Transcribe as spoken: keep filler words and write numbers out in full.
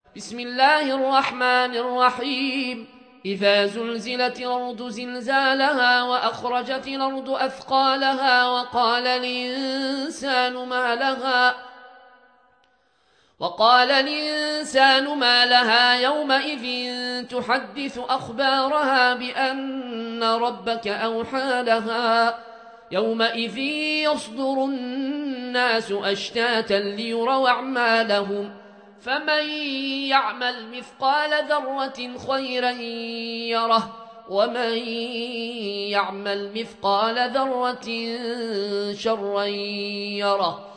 بسم الله الرحمن الرحيم. إذا زلزلت الأرض زلزالها وأخرجت الأرض أثقالها وقال الإنسان ما لها وقال الإنسان ما لها يومئذ تحدث أخبارها بأن ربك أوحى لها يومئذ يصدر الناس أشتاتا ليروا أعمالهم فمن يعمل مثقال ذرة خيرا يره ومن يعمل مثقال ذرة شرا يره